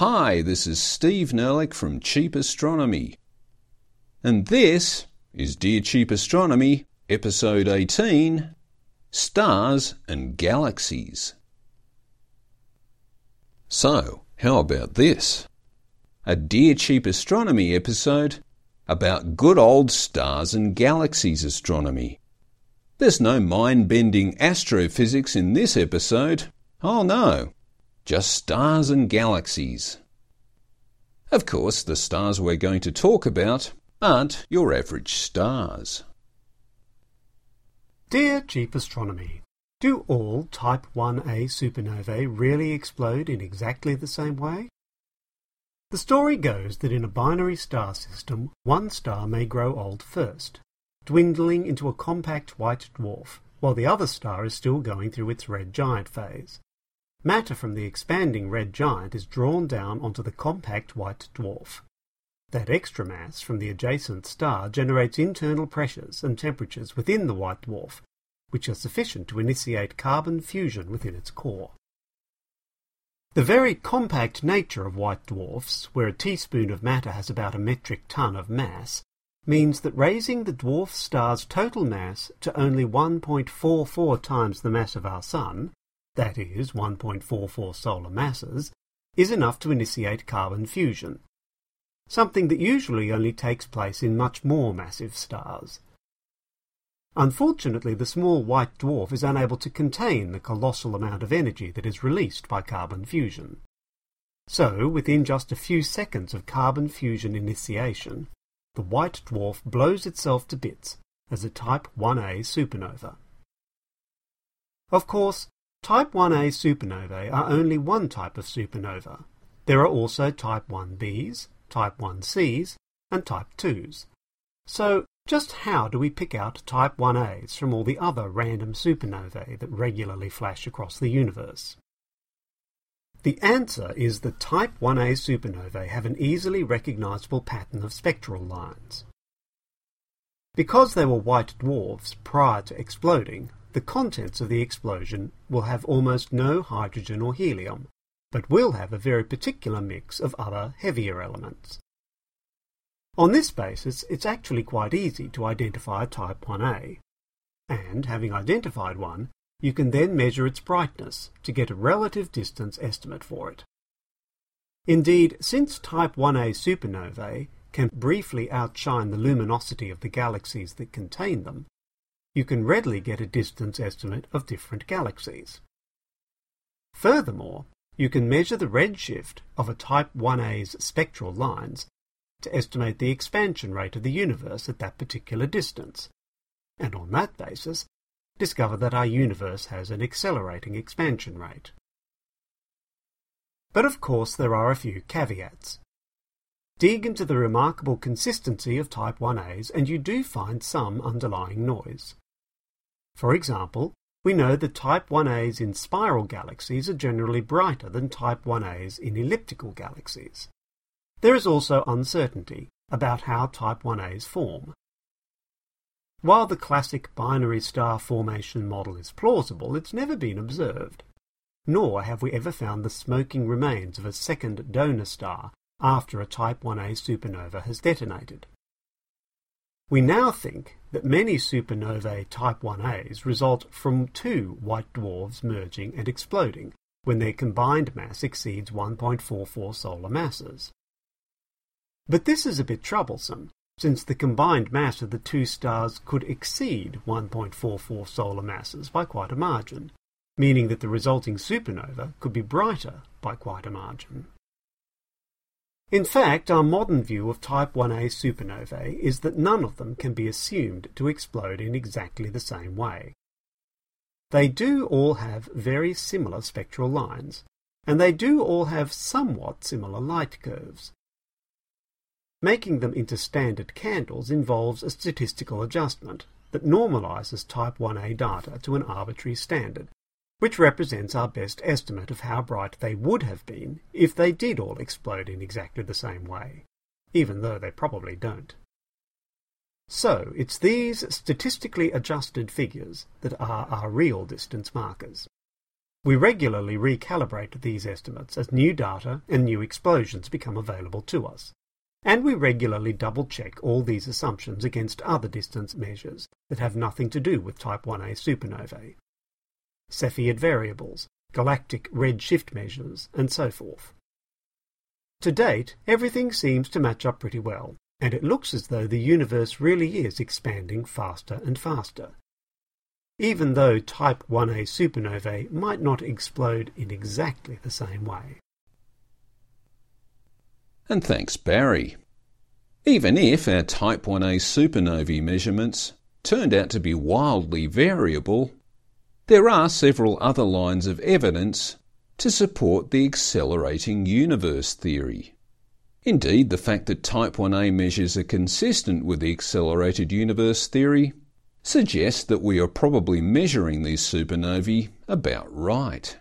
Hi, this is Steve Nerlich from Cheap Astronomy. And this is Dear Cheap Astronomy, Episode 18, Stars and Galaxies. So, how about this? A Dear Cheap Astronomy episode about good old stars and galaxies astronomy. There's no mind-bending astrophysics in this episode. Oh no, just stars and galaxies. Of course, the stars we're going to talk about aren't your average stars. Dear Cheap Astronomy, do all Type 1a supernovae really explode in exactly the same way? The story goes that in a binary star system, one star may grow old first, dwindling into a compact white dwarf, while the other star is still going through its red giant phase. Matter from the expanding red giant is drawn down onto the compact white dwarf. That extra mass from the adjacent star generates internal pressures and temperatures within the white dwarf, which are sufficient to initiate carbon fusion within its core. The very compact nature of white dwarfs, where a teaspoon of matter has about a metric ton of mass, means that raising the dwarf star's total mass to only 1.44 times the mass of our Sun, that is 1.44 solar masses, is enough to initiate carbon fusion, something that usually only takes place in much more massive stars. Unfortunately, the small white dwarf is unable to contain the colossal amount of energy that is released by carbon fusion. So, within just a few seconds of carbon fusion initiation, the white dwarf blows itself to bits as a Type 1a supernova. Of course, Type 1a supernovae are only one type of supernova. There are also Type 1b's, Type 1c's, and Type 2's. So, just how do we pick out Type 1a's from all the other random supernovae that regularly flash across the universe? The answer is that Type 1a supernovae have an easily recognizable pattern of spectral lines. Because they were white dwarfs prior to exploding, the contents of the explosion will have almost no hydrogen or helium, but will have a very particular mix of other heavier elements. On this basis, it's actually quite easy to identify a Type 1a, and having identified one, you can then measure its brightness to get a relative distance estimate for it. Indeed, since Type 1a supernovae can briefly outshine the luminosity of the galaxies that contain them, you can readily get a distance estimate of different galaxies. Furthermore, you can measure the redshift of a Type 1a's spectral lines to estimate the expansion rate of the universe at that particular distance, and on that basis, discover that our universe has an accelerating expansion rate. But of course there are a few caveats. Dig into the remarkable consistency of Type 1a's and you do find some underlying noise. For example, we know that Type 1a's in spiral galaxies are generally brighter than Type 1a's in elliptical galaxies. There is also uncertainty about how Type 1a's form. While the classic binary star formation model is plausible, it's never been observed. Nor have we ever found the smoking remains of a second donor star after a Type 1a supernova has detonated. We now think that many supernovae Type 1a's result from two white dwarfs merging and exploding when their combined mass exceeds 1.44 solar masses. But this is a bit troublesome, since the combined mass of the two stars could exceed 1.44 solar masses by quite a margin, meaning that the resulting supernova could be brighter by quite a margin. In fact, our modern view of Type 1a supernovae is that none of them can be assumed to explode in exactly the same way. They do all have very similar spectral lines, and they do all have somewhat similar light curves. Making them into standard candles involves a statistical adjustment that normalizes Type 1a data to an arbitrary standard, which represents our best estimate of how bright they would have been if they did all explode in exactly the same way, even though they probably don't. So, it's these statistically adjusted figures that are our real distance markers. We regularly recalibrate these estimates as new data and new explosions become available to us. And we regularly double-check all these assumptions against other distance measures that have nothing to do with Type 1a supernovae. Cepheid variables, galactic redshift measures, and so forth. To date, everything seems to match up pretty well, and it looks as though the universe really is expanding faster and faster. Even though Type 1a supernovae might not explode in exactly the same way. And thanks, Barry. Even if our Type 1a supernovae measurements turned out to be wildly variable, there are several other lines of evidence to support the accelerating universe theory. Indeed, the fact that Type 1a measures are consistent with the accelerated universe theory suggests that we are probably measuring these supernovae about right.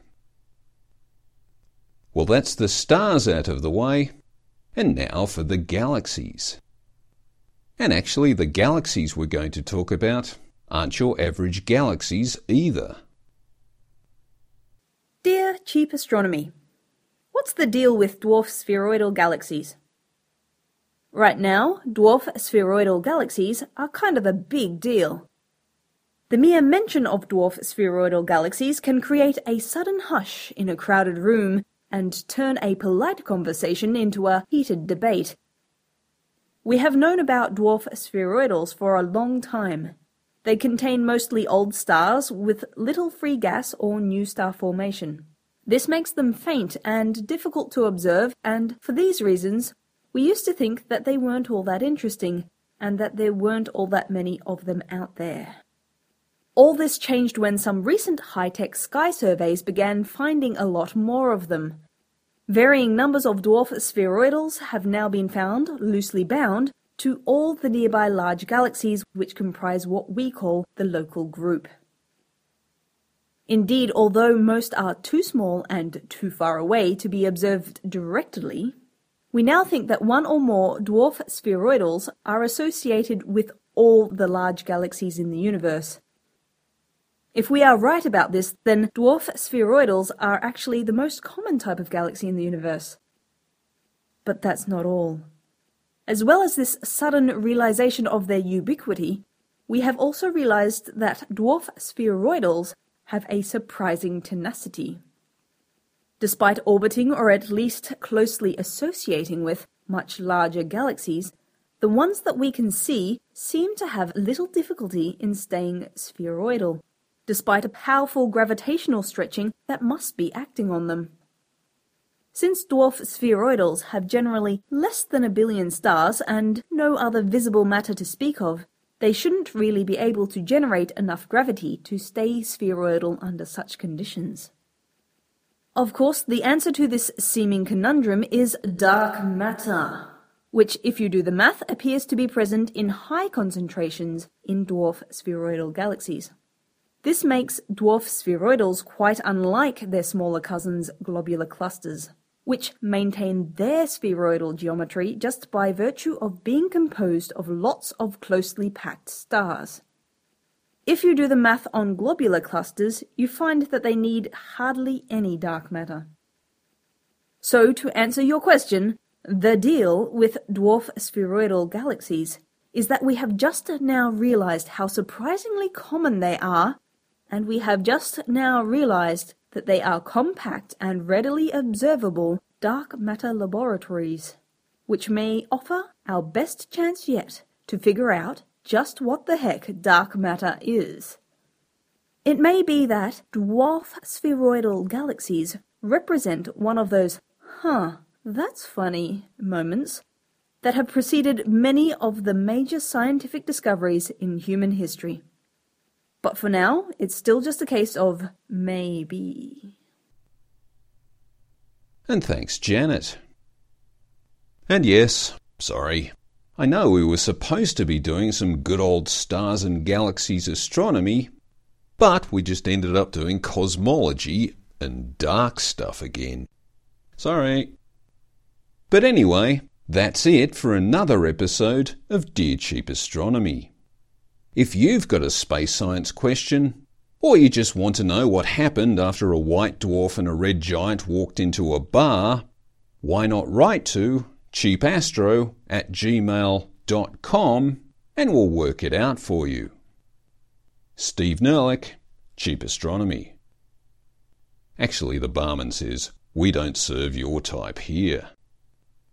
Well, that's the stars out of the way, and now for the galaxies. And actually, the galaxies we're going to talk about aren't your average galaxies either. Dear Cheap Astronomy, what's the deal with dwarf spheroidal galaxies? Right now, dwarf spheroidal galaxies are kind of a big deal. The mere mention of dwarf spheroidal galaxies can create a sudden hush in a crowded room and turn a polite conversation into a heated debate. We have known about dwarf spheroidals for a long time. They contain mostly old stars with little free gas or new star formation. This makes them faint and difficult to observe, and for these reasons, we used to think that they weren't all that interesting, and that there weren't all that many of them out there. All this changed when some recent high-tech sky surveys began finding a lot more of them. Varying numbers of dwarf spheroidals have now been found, loosely bound, to all the nearby large galaxies which comprise what we call the local group. Indeed, although most are too small and too far away to be observed directly, we now think that one or more dwarf spheroidals are associated with all the large galaxies in the universe. If we are right about this, then dwarf spheroidals are actually the most common type of galaxy in the universe. But that's not all. As well as this sudden realization of their ubiquity, we have also realized that dwarf spheroidals have a surprising tenacity. Despite orbiting or at least closely associating with much larger galaxies, the ones that we can see seem to have little difficulty in staying spheroidal, despite a powerful gravitational stretching that must be acting on them. Since dwarf spheroidals have generally less than 1 billion stars and no other visible matter to speak of, they shouldn't really be able to generate enough gravity to stay spheroidal under such conditions. Of course, the answer to this seeming conundrum is dark matter, which, if you do the math, appears to be present in high concentrations in dwarf spheroidal galaxies. This makes dwarf spheroidals quite unlike their smaller cousins, globular clusters, which maintain their spheroidal geometry just by virtue of being composed of lots of closely packed stars. If you do the math on globular clusters, you find that they need hardly any dark matter. So, to answer your question, the deal with dwarf spheroidal galaxies is that we have just now realized how surprisingly common they are, and we have just now realized that they are compact and readily observable dark matter laboratories, which may offer our best chance yet to figure out just what the heck dark matter is. It may be that dwarf spheroidal galaxies represent one of those that's funny moments that have preceded many of the major scientific discoveries in human history. But for now, it's still just a case of maybe. And thanks, Janet. And yes, sorry, I know we were supposed to be doing some good old stars and galaxies astronomy, but we just ended up doing cosmology and dark stuff again. Sorry. But anyway, that's it for another episode of Dear Cheap Astronomy. If you've got a space science question, Or you just want to know what happened after a white dwarf and a red giant walked into a bar, why not write to cheapastro@gmail.com and we'll work it out for you. Steve Nerlich, Cheap Astronomy. Actually, the barman says, we don't serve your type here.